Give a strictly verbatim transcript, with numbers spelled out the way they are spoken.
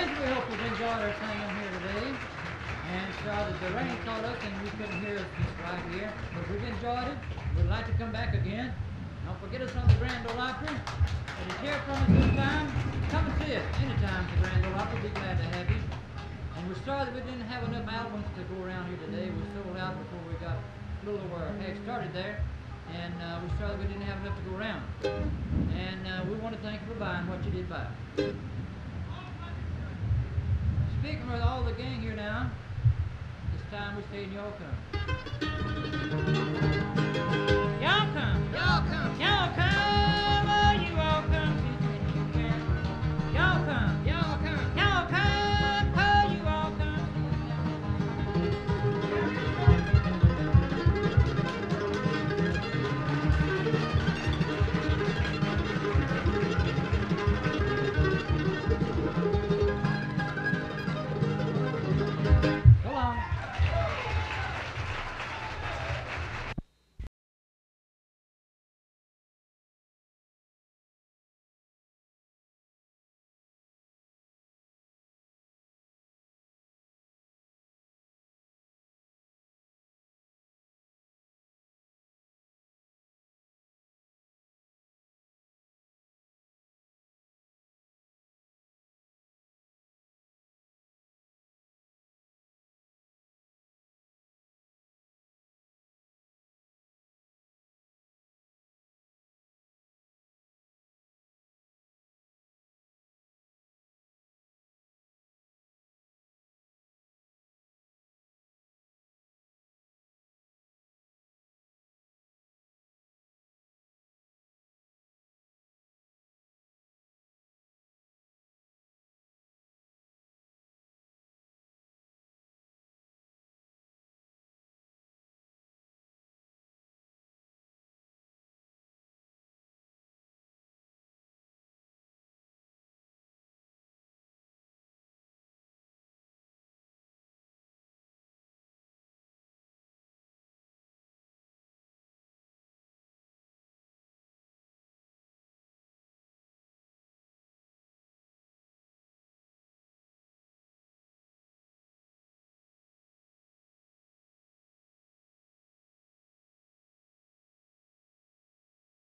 friends, we hope you've enjoyed our singing here today. And sorry that the rain caught us and we couldn't hear us just right here. But we've enjoyed it. We'd like to come back again. Don't forget us on the Grand Ole Opry. If you hear from us this time, come and see us anytime at the Grand Ole Opry. We'll be glad to have you. And we're sorry that we didn't have enough albums to go around here today. We sold out before we got a little over our head started there. And uh, we're sorry that we didn't have enough to go around. And uh, we want to thank you for buying what you did buy. Speaking with all the gang here now, it's time we say y'all come. Y'all come.